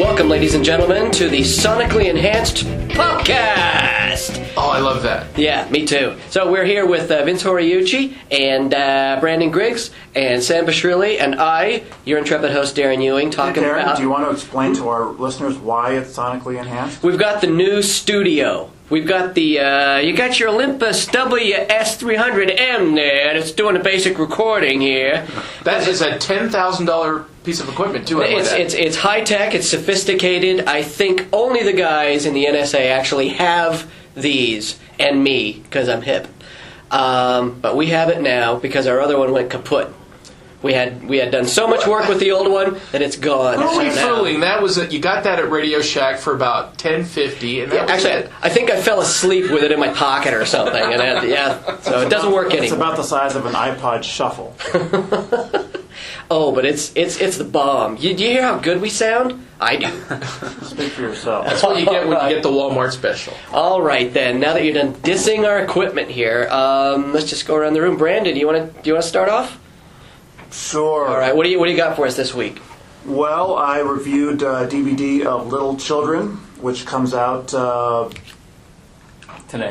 Welcome, ladies and gentlemen, to the Sonically Enhanced Podcast. Oh, I love that. Yeah, me too. So we're here with Vince Horiuchi and Brandon Griggs and Sam Bashrilli and I, your intrepid host Darren Ewing, talking Darren, about... do you want to explain to our listeners why it's sonically enhanced? We've got the new studio. We've got the, you got your Olympus WS300M there, and it's doing a basic recording here. That is a $10,000 piece of equipment, too. It's high-tech, it's sophisticated. I think only the guys in the NSA actually have these, and me, because I'm hip. But we have it now because our other one went kaput. We had done so much work with the old one that it's gone. Holy so fooling! That was you got that at Radio Shack for about $10.50, and that was actually, it. I think I fell asleep with it in my pocket or something, and so it doesn't work anymore. It's about the size of an iPod Shuffle. Oh, but it's the bomb. Do you hear how good we sound? I do. Speak for yourself. That's what you get when you get the Walmart special. All right, then. Now that you're done dissing our equipment here, let's just go around the room. Brandon, do you want to start off? Sure. All right. What do you got for us this week? Well, I reviewed a DVD of Little Children, which comes out Today.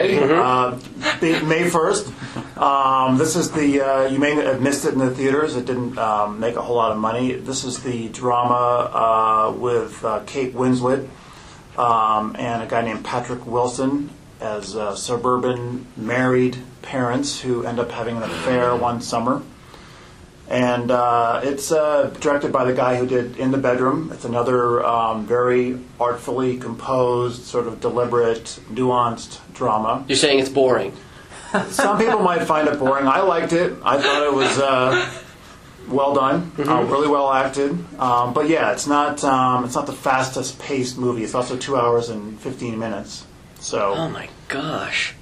May 1st. This is the, you may have missed it in the theaters. It didn't make a whole lot of money. This is the drama with Kate Winslet and a guy named Patrick Wilson as suburban married parents who end up having an affair one summer. And it's directed by the guy who did In the Bedroom. It's another very artfully composed, sort of deliberate, nuanced drama. You're saying it's boring. Some people might find it boring. I liked it. I thought it was well done, really well acted. But yeah, it's not the fastest paced movie. It's also 2 hours and 15 minutes. So. Oh my gosh.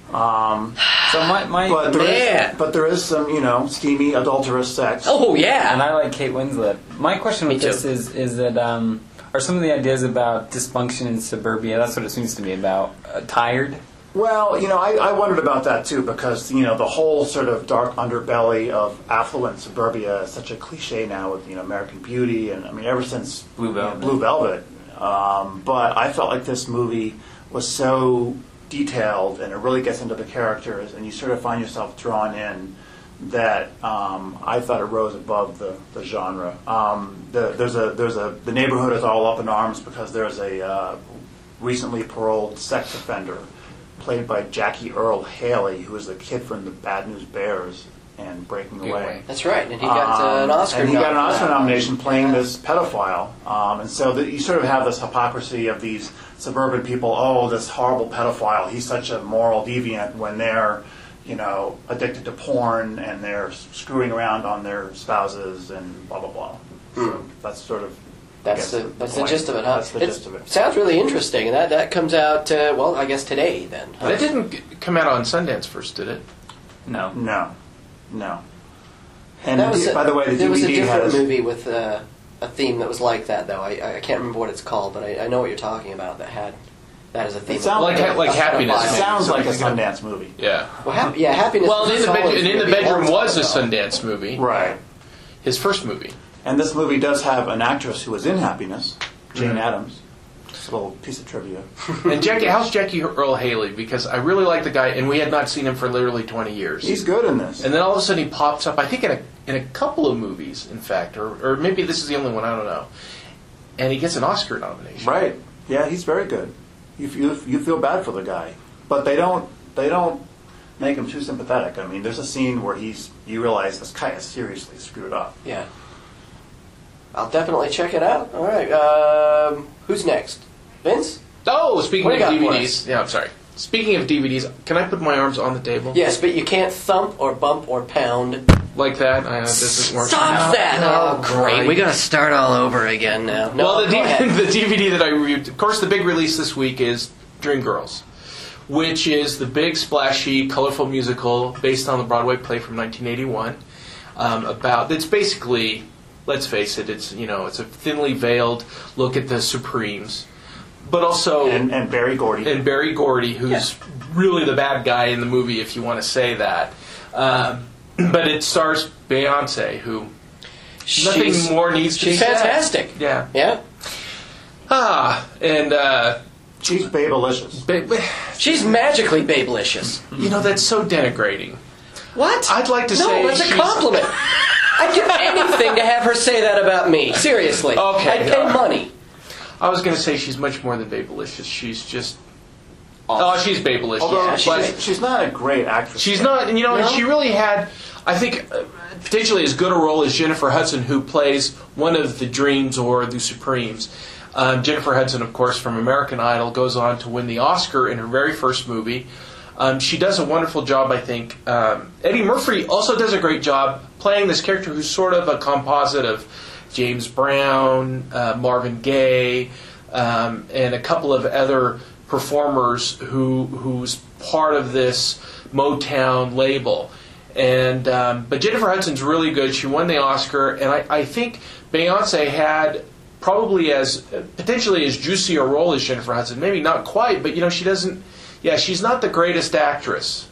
But there is some, steamy, adulterous sex. Oh yeah. And I like Kate Winslet. My question with this is that are some of the ideas about dysfunction in suburbia, that's what it seems to me about, tired? Well, I wondered about that too because, the whole sort of dark underbelly of affluent suburbia is such a cliche now with, American Beauty and, ever since Blue Velvet. Blue Velvet. But I felt like this movie was so detailed and it really gets into the characters and you sort of find yourself drawn in that I thought it rose above the genre. The neighborhood is all up in arms because there's a recently paroled sex offender played by Jackie Earle Haley, who is the kid from the Bad News Bears and Breaking Away. That's right, and he got an Oscar. And he got an Oscar nomination playing this pedophile. And so you sort of have this hypocrisy of these suburban people. Oh, this horrible pedophile! He's such a moral deviant when they're, addicted to porn and they're screwing around on their spouses and blah blah blah. So that's sort of. That's the gist of it, huh? That's the gist of it. Sounds really interesting, and that comes out, I guess today then. That didn't come out on Sundance first, did it? No. And by the way, the DVD there was a different has movie with a theme that was like that, though. I can't remember what it's called, but I know what you're talking about. That as a theme. It sounds like Happiness. It sounds like a Sundance movie. Yeah. Well, Happiness. Well, is In the Bedroom was a Sundance. Sundance movie. Right. His first movie. And this movie does have an actress who was in Happiness, Jane Addams. Just a little piece of trivia. And how's Jackie Earle Haley? Because I really like the guy, and we had not seen him for literally 20 years. He's good in this. And then all of a sudden he pops up, I think in a couple of movies, in fact, or maybe this is the only one, I don't know. And he gets an Oscar nomination. Right. Yeah, he's very good. You feel bad for the guy, but they don't make him too sympathetic. There's a scene where you realize this guy is seriously screwed up. Yeah. I'll definitely check it out. All right. Who's next? Vince? Oh, speaking What of do you got for DVDs. us? Yeah, I'm sorry. Speaking of DVDs, can I put my arms on the table? Yes, but you can't thump or bump or pound. Like that? This doesn't work. Stop that! No, Oh, great. We gotta start all over again now. No, Well, go ahead. the DVD that I reviewed, of course, the big release this week is Dreamgirls, which is the big, splashy, colorful musical based on the Broadway play from 1981. It's basically, let's face it, it's a thinly veiled look at the Supremes, but also And Barry Gordy. and Barry Gordy, who's really the bad guy in the movie, if you want to say that. But it stars Beyonce, who nothing more needs to be She's said. fantastic. Yeah. Yeah. She's babelicious. She's magically babelicious. You know, that's so denigrating. What? I'd like to say no, that's a she's- compliment. I'd give anything to have her say that about me. Seriously. Okay. I'd pay money. I was going to say she's much more than babelicious. She's just... Oh, she's babelicious. Although Yeah, she's not a great actress. She's not, and No? and she really had, I think, potentially as good a role as Jennifer Hudson, who plays one of the Dreams or the Supremes. Jennifer Hudson, of course, from American Idol, goes on to win the Oscar in her very first movie. She does a wonderful job, I think. Eddie Murphy also does a great job playing this character who's sort of a composite of James Brown, Marvin Gaye, and a couple of other performers who's part of this Motown label. And but Jennifer Hudson's really good. She won the Oscar, and I think Beyonce had probably potentially as juicy a role as Jennifer Hudson. Maybe not quite, but she doesn't. Yeah, she's not the greatest actress.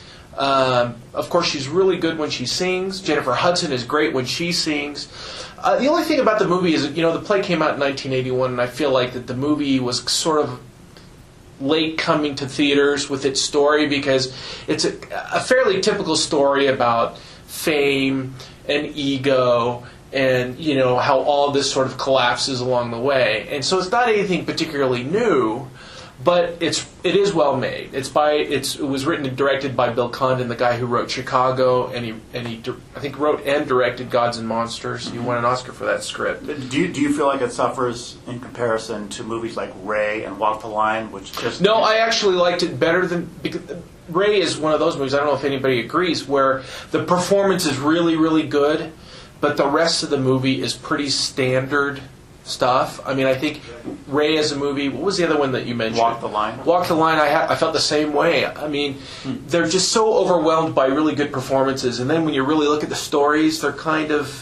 Of course, she's really good when she sings. Jennifer Hudson is great when she sings. The only thing about the movie is, the play came out in 1981, and I feel like that the movie was sort of late coming to theaters with its story, because it's a fairly typical story about fame and ego and how all this sort of collapses along the way. And so it's not anything particularly new, but it is well made. It was written and directed by Bill Condon, the guy who wrote Chicago, and he I think wrote and directed Gods and Monsters. He won an Oscar for that script. Do you feel like it suffers in comparison to movies like Ray and Walk the Line, which just... No, I actually liked it better than... Because Ray is one of those movies, I don't know if anybody agrees, where the performance is really, really good, but the rest of the movie is pretty standard stuff. I mean, I think Ray as a movie... What was the other one that you mentioned? Walk the Line. Walk the Line, I felt the same way. I mean, they're just so overwhelmed by really good performances, and then when you really look at the stories, they're kind of,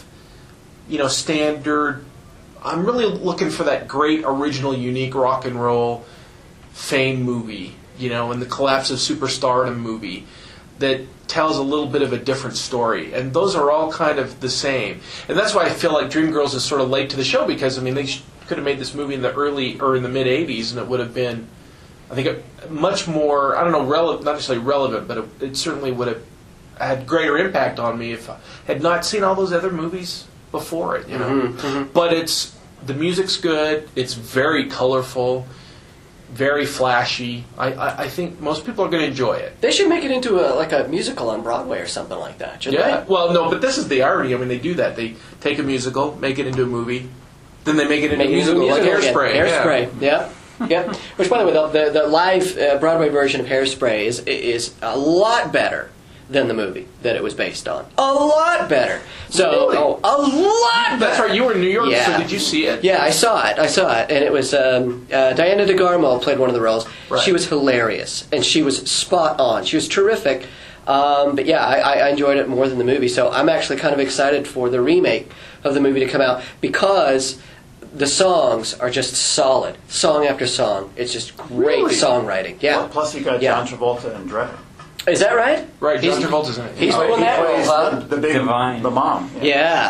standard. I'm really looking for that great, original, unique rock and roll fame movie, and the collapse of superstardom movie that tells a little bit of a different story. And those are all kind of the same. And that's why I feel like Dreamgirls is sort of late to the show, because, they could have made this movie in the early or in the mid-'80s, and it would have been, I think, a much more, I don't know, not necessarily relevant, but it certainly would have had greater impact on me if I had not seen all those other movies before it, But the music's good, it's very colorful, very flashy. I think most people are going to enjoy it. They should make it into a musical on Broadway or something like that, shouldn't Yeah. they? Well, no, but this is the irony. They do that. They take a musical, make it into a movie, then they make it into a musical, like Hairspray. Again. Hairspray, yeah. Which, by the way, the live Broadway version of Hairspray is a lot better than the movie that it was based on. A lot better. So, Really? a lot better. That's right. You were in New York, Yeah. so did you see it? Yeah, I saw it, and it was Diana DeGarmo played one of the roles. Right. She was hilarious, and she was spot on. She was terrific. But yeah, I enjoyed it more than the movie, so I'm actually kind of excited for the remake of the movie to come out, because the songs are just solid, song after song. It's just great Really? songwriting. Yeah. Plus you got Yeah. John Travolta and Dredd. Is that right? Right, John He's- Travolta's in it. He's doing He that role, plays huh? the big, Divine. the mom. Yeah.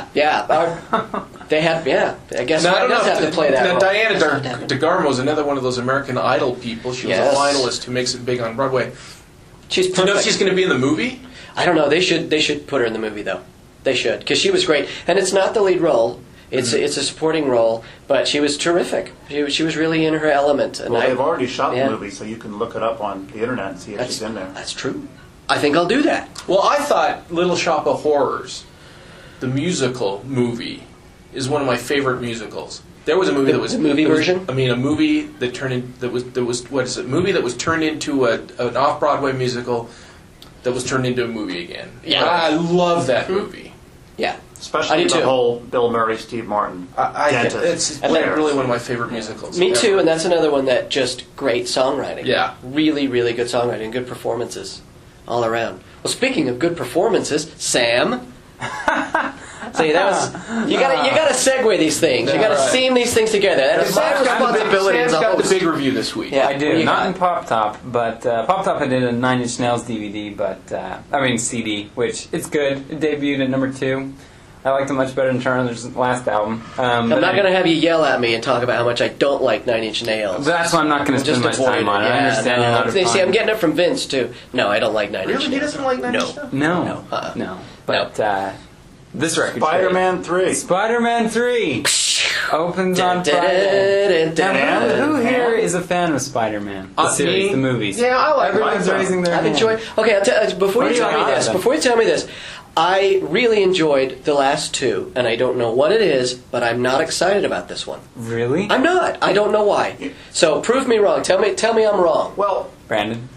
They had, I guess Now, I I don't know does if have to play that now, role. Diana DeGarmo is another one of those American Idol people. She was Yes. a finalist who makes it big on Broadway. She's Do you perfect. know if she's going to be in the movie? I don't know. They should put her in the movie though. They should, because she was great, and it's not the lead role. It's a supporting role, but she was terrific. She was really in her element. And Well, they've already shot yeah. the movie, so you can look it up on the internet and see if she's in there. That's true. I think I'll do that. Well, I thought Little Shop of Horrors, the musical movie, is one of my favorite musicals. There was a movie The that was movie that was- version? I mean, a movie that turned in, that was what is it? Movie that was turned into an off-Broadway musical that was turned into a movie again. Yeah. I love that movie. Yeah. I Especially do the too. whole Bill Murray, Steve Martin I think dentist. it's And then- really one of my favorite musicals. Me ever. too, and that's another one that just great songwriting. Yeah. Really, really good songwriting, good performances all around. Well, speaking of good performances, Sam. See, that was you gotta segue these things. You gotta Right. seam these things together. That is my Sam's got the big- responsibility as Sam's a got the host. big review this week. Yeah. I What do. you Not got? in Pop Top, but Pop Top I did a Nine Inch Nails DVD, CD, which it's good. It debuted at number 2. I liked it much better than Turner's last album. I'm not going to have you yell at me and talk about how much I don't like Nine Inch Nails. That's why I'm not going to spend much time on it. I understand you're not a See, I'm fan. getting it from Vince, too. No, I don't like Nine Inch Nails. Really? He doesn't like Nine Inch Nails? No. Uh-uh. No. But this record, Spider-Man 3. Spider-Man 3 opens on Friday. Now, who here is a fan of Spider-Man? The series, me? the movies. Yeah, I like Everyone's them. raising their I've hand. enjoyed... Okay, before What you do you tell me like this, about them? I really enjoyed the last two, and I don't know what it is, but I'm not excited about this one. Really? I'm not. I don't know why. So prove me wrong. Tell me I'm wrong. Well, Brandon?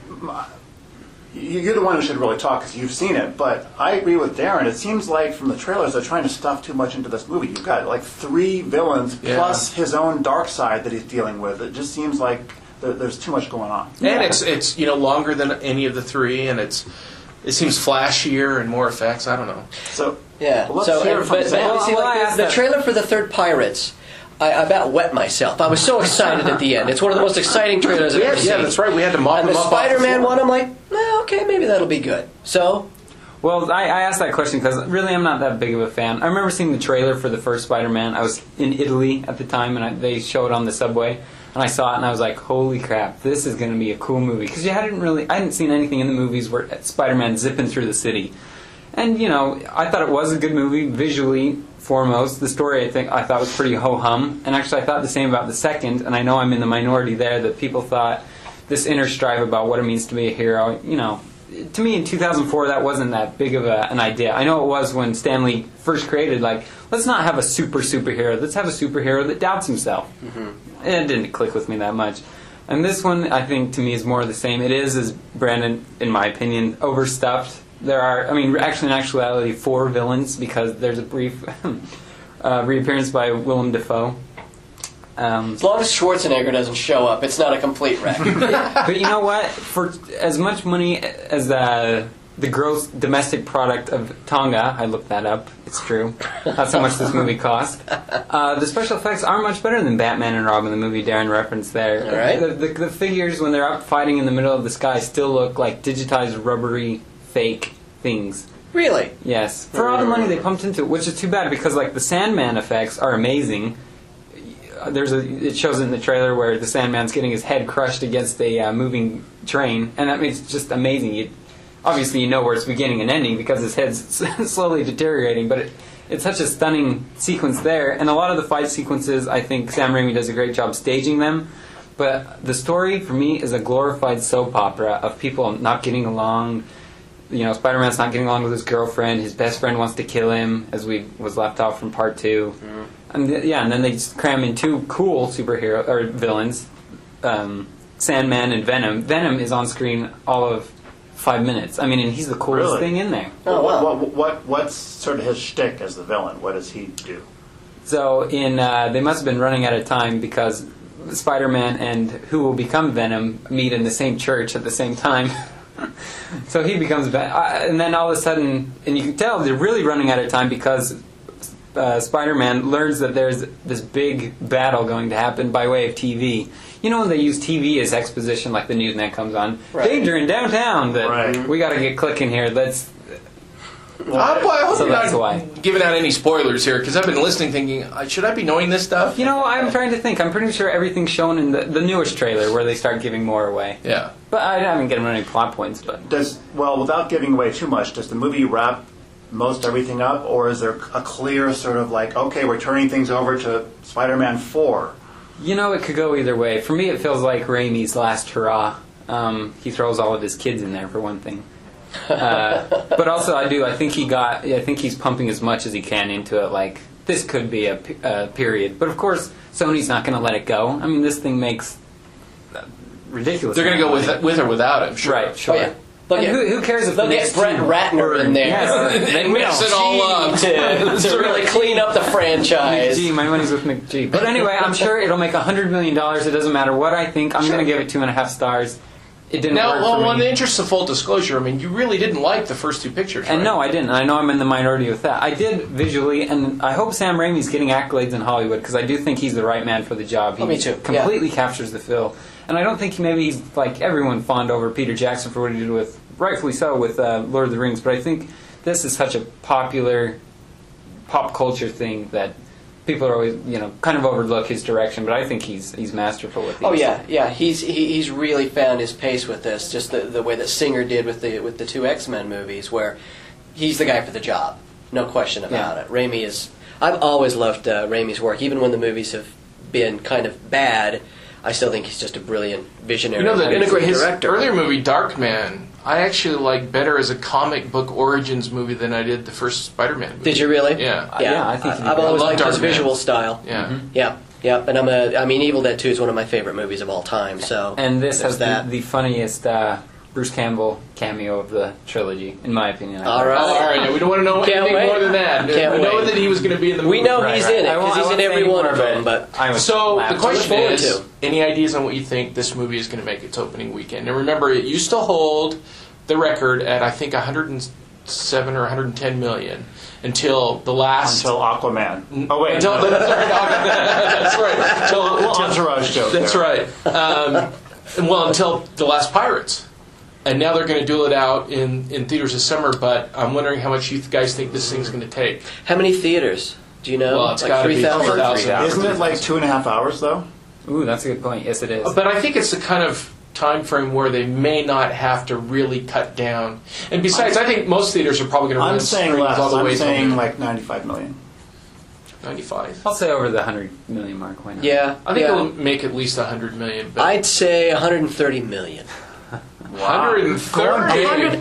you're the one who should really talk because you've seen it, but I agree with Darren. It seems like from the trailers they're trying to stuff too much into this movie. You've got like 3 villains plus his own dark side that he's dealing with. It just seems like there's too much going on. And it's longer than any of the 3, and it seems flashier and more effects. I don't know. So Yeah. well, let's hear it from Sam. see, like, the trailer for the third Pirates, I about wet myself. I was so excited at the end. It's one of the most exciting trailers I've ever seen. Yeah, that's right. We had to mop And them the up. Spider-Man one, I'm like, okay, maybe that'll be good. So, Well, I asked that question because really I'm not that big of a fan. I remember seeing the trailer for the first Spider-Man. I was in Italy at the time, and they showed it on the subway. And I saw it, and I was like, holy crap, this is going to be a cool movie. Because I hadn't seen anything in the movies where Spider-Man zipping through the city. And, I thought it was a good movie, visually foremost. The story, I thought was pretty ho-hum. And actually, I thought the same about the second, and I know I'm in the minority there, that people thought this inner strive about what it means to be a hero, to me in 2004 that wasn't that big of an idea. I know it was when Stan Lee first created, let's not have a superhero, let's have a superhero that doubts himself. Mm-hmm. It didn't click with me that much. And this one, I think, to me is more of the same. It is, as Brandon, in my opinion, overstuffed. There are, actually in actuality, 4 villains because there's a brief reappearance by Willem Dafoe. as long as Schwarzenegger doesn't show up, it's not a complete wreck. But you know what? For as much money as the gross domestic product of Tonga, I looked that up. It's true. That's how much this movie cost. The special effects are much better than Batman and Robin, the movie Darren referenced there. All right. The figures, when they're up fighting in the middle of the sky, still look like digitized, rubbery, fake things. Really? Yes. For all the money they pumped into it, which is too bad because, the Sandman effects are amazing. It shows in the trailer where the Sandman's getting his head crushed against a moving train, and that makes it just amazing. Obviously, you know where it's beginning and ending because his head's slowly deteriorating, but it's such a stunning sequence there. And a lot of the fight sequences, I think Sam Raimi does a great job staging them. But the story, for me, is a glorified soap opera of people not getting along. Spider-Man's not getting along with his girlfriend. His best friend wants to kill him, as was left off from part 2. Mm-hmm. And then they just cram in 2 cool superhero or villains, Sandman and Venom. Venom is on screen all of 5 minutes. And he's the coolest thing in there. Oh, wow. What's sort of his shtick as the villain? What does he do? So they must have been running out of time because Spider-Man and who will become Venom meet in the same church at the same time. So he becomes and then all of a sudden, and you can tell they're really running out of time because Spider-Man learns that there's this big battle going to happen by way of TV. When they use TV as exposition, like the newsman comes on, danger in downtown, that we got to get clicking here. I hope So you're that's not why. giving out any spoilers here, because I've been listening thinking, should I be knowing this stuff? I'm trying to think. I'm pretty sure everything's shown in the newest trailer where they start giving more away. Yeah. But I haven't given any plot points. But Without giving away too much, does the movie wrap most everything up, or is there a clear sort of okay, we're turning things over to Spider-Man 4? It could go either way. For me, it feels like Raimi's last hurrah. He throws all of his kids in there, for one thing. But also, I think he's pumping as much as he can into it. This could be a period. But of course, Sony's not going to let it go. This thing makes ridiculous. They're going to go with or without him, sure. Right, sure. Oh, yeah. And who cares if they'll the get next Brett Ratner in there? Yes, They mix it all up. to really clean up the franchise. McG, my money's with McG. But anyway, I'm sure it'll make $100 million. It doesn't matter what I think. I'm going to give it 2.5 stars. It didn't work for me. In the interest of full disclosure, you really didn't like the first 2 pictures, right? And no, I didn't. I know I'm in the minority with that. I did visually, and I hope Sam Raimi's getting accolades in Hollywood, because I do think he's the right man for the job. He me too. completely captures the feel. And I don't think maybe he's like everyone fawned over Peter Jackson for what he did with, rightfully so, with Lord of the Rings, but I think this is such a popular pop culture thing that people are always, kind of overlook his direction, but I think he's masterful with these. Oh yeah. He's really found his pace with this. Just the way that Singer did with the two X-Men movies, where he's the guy for the job, no question about it. Raimi is. I've always loved Raimi's work, even when the movies have been kind of bad. I still think he's just a brilliant visionary and a great his director. Earlier movie, Darkman, I actually like better as a comic book origins movie than I did the first Spider-Man movie. Did you really? Yeah. I think I've always liked his Darkman. visual style. Yeah. Yeah. And Evil Dead 2 is one of my favorite movies of all time. So and this has that. the funniest Bruce Campbell cameo of the trilogy, in my opinion. All right. All right. Yeah, we don't want to know anything more than that. Can't we know wait. that he was going to be in the movie. We know he's in it because he's in every one of them. But So the question forward is, to. any ideas on what you think this movie is going to make its opening weekend? And remember, it used to hold the record at, I think, 107 or 110 million until the last... Until Aquaman. Oh, wait. Until, that's right. Until Entourage joke. That's there. right. Until the last Pirates. And now they're going to duel it out in theaters this summer, but I'm wondering how much you guys think this thing's going to take. how many theaters? Do you know? Well, it's gotta be 3,000? 3,000. Isn't it like 2.5 hours, though? Ooh, that's a good point. Yes, it is. But I think it's the kind of time frame where they may not have to really cut down. And besides, I think most theaters are probably going to run I'm saying screens less. all the way I'm till saying like 95 million. 95. I'll say over the 100 million mark. Why not? Yeah. I think yeah. it'll make at least 100 million. But I'd say 130 million. 130.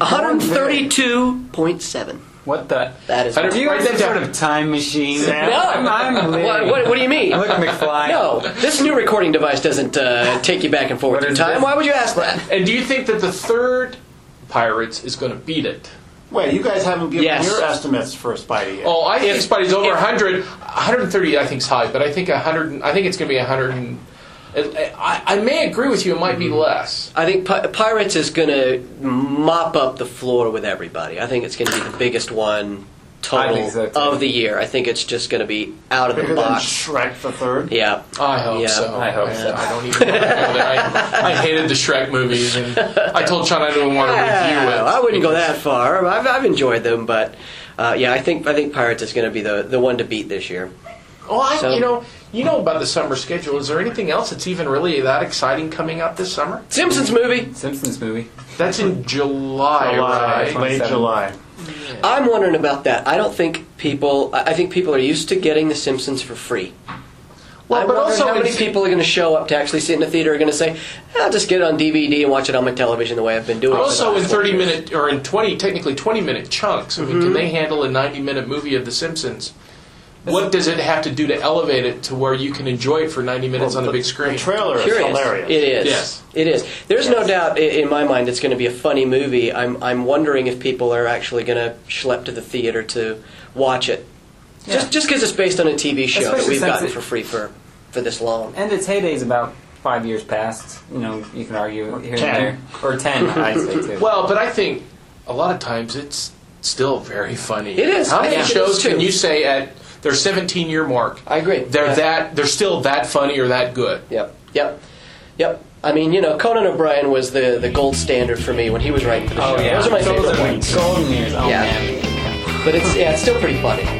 132.7. What the? That is. I Do you Write have that some down. sort of time machine? Sam? No. I'm living. What do you mean? Look, McFly. No, this new recording device doesn't take you back and forth What in is time. this? Why would you ask that? And do you think that the third Pirates is going to beat it? Wait, you guys haven't given Yes. your estimates for Spidey yet. Oh, I think Spidey's over 100. 130 I think is high, but I think 100. I think it's going to be 100. I may agree with you. It might be less. I think Pirates is going to mop up the floor with everybody. I think it's going to be the biggest one I total think so, too. of the year. I think it's just going to be out of Bigger the than box. Shrek the Third. Yeah. I hope Yeah. so. I hope so. I don't even want to go there. I hated the Shrek movies, and I told Sean I didn't want to review it. I wouldn't go that far. I've enjoyed them, but I think Pirates is going to be the one to beat this year. Oh, So- you know about the summer schedule. Is there anything else that's even really that exciting coming out this summer? Simpsons movie. Simpsons movie. That's in July, right? Late 27. July. I'm wondering about that. I think people are used to getting The Simpsons for free. Well, I but wonder also how many it's- people are going to show up to actually sit in the theater are going to say, I'll just get it on DVD and watch it on my television the way I've been doing it. for the Also, in last 20 years." 30-minute or in 20-minute chunks. I mean, can they handle a 90-minute movie of The Simpsons? What does it have to do to elevate it to where you can enjoy it for 90 minutes on the big screen? The trailer is Curious. hilarious. It is. Yes. It is. There's no doubt in my mind it's going to be a funny movie. I'm wondering if people are actually going to schlep to the theater to watch it. Yeah. Just because it's based on a TV show that Especially we've since gotten it- for free for this long. And its heyday is about 5 years past. You can argue here 10. and there. Or 10, I'd say, too. Well, but I think a lot of times it's still very funny. It is. How I many think it shows is, too. can you say at their 17-year mark I agree. they're still that funny or that good? Yep. I mean, Conan O'Brien was the gold standard for me when he was writing for the show. Those are my favorite ones. Golden years. Oh, Yeah. man. But it's still pretty funny.